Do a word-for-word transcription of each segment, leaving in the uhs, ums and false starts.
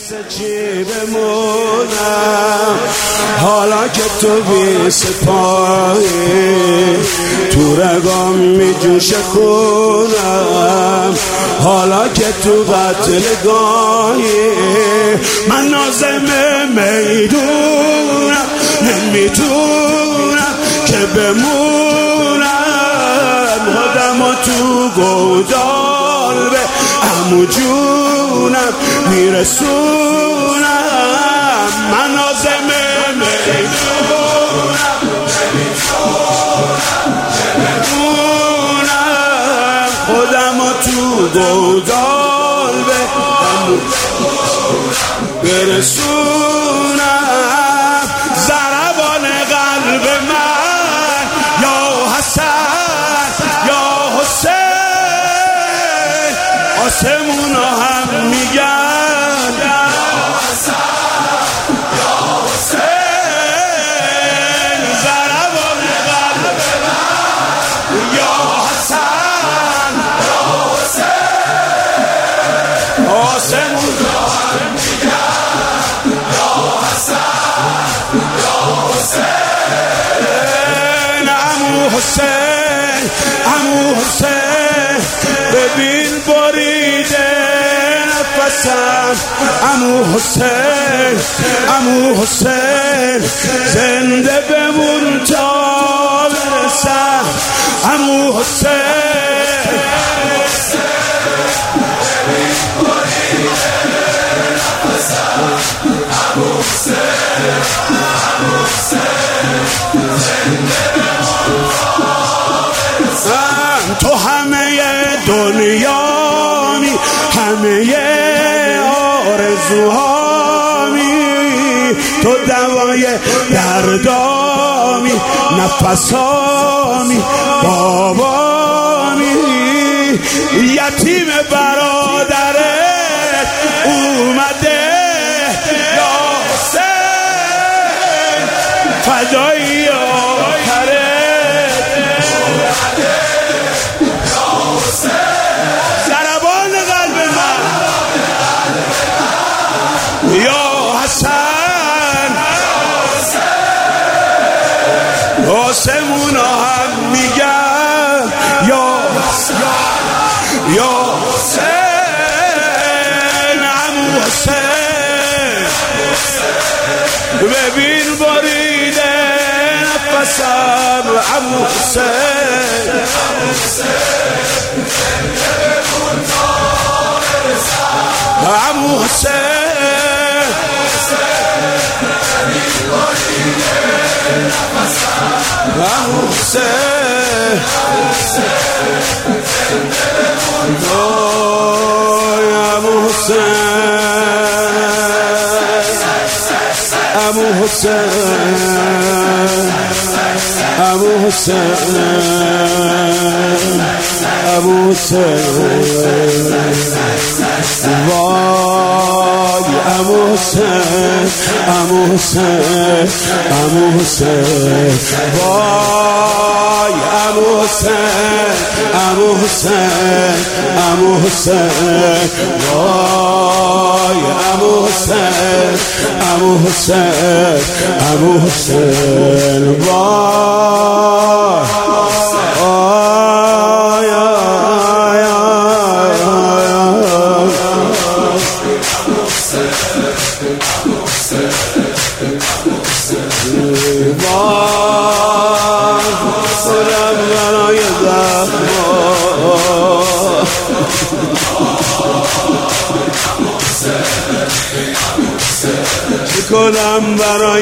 واسه چی بمونم حالا که تو بی سپاهی تو رگام می جوش خونم حالا که تو قتل گاهی من نازم میدونم نمیتونم که بمونم خودم و تو گودال به عمو جونم میرسونم من نازم میدونم نمیتونم خودم و تو گودال به عمو برسونم ضربان قلب من یا حسن یا حسین آسمونا هم میگن یا حسن یا حسین ضربان قلب من یا حسن یا حسین آسمونا هم میگن یا حسن یا حسین عمو حسین عمو حسین ببین بریده نفسم عمو حسین عمو حسین زنده بمون تا برسم عمو حسین ببین بریده نفسم عمو حسین عمو حسین زنده بمون تا تو همه دنیامی همه آرزوهامی تو دوای دردامی نفسامی بابامی یتیم برادرت اومده یا حسین فدایی آخرت ضربان قلب من یا حسن آسمونا هم میگن یا یا حسین عمو حسین ببین بریده نفسم عمو حسین عمو حسین عمو حسین عمو حسین عمو حسین عمو حسین عمو حسین وای عمو حسین عمو حسین عمو حسین وای عمو حسین عمو حسین عمو حسین وای عمو حسین عمو حسین عمو حسین وای برای چی کنم برای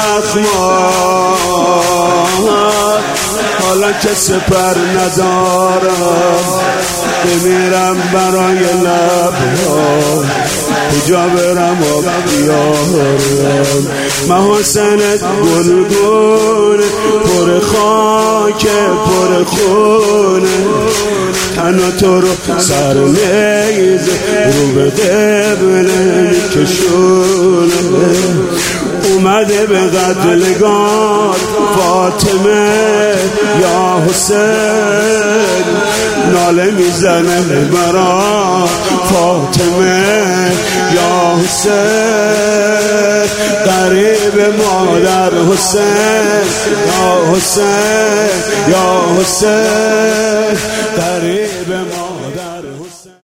زخمات حالا که سپر ندارم بمیرم برای لبها کجا برم و بیارم محاسنت گلگون پر خاک پر خونه تنها تو رو سر نیز رو به قبله میکشونه اومده به قتلگاه فاطمه یا حسین ناله میزنه برا فاطمه یا حسین قریب مادر حسین یا حسین یا حسین قریب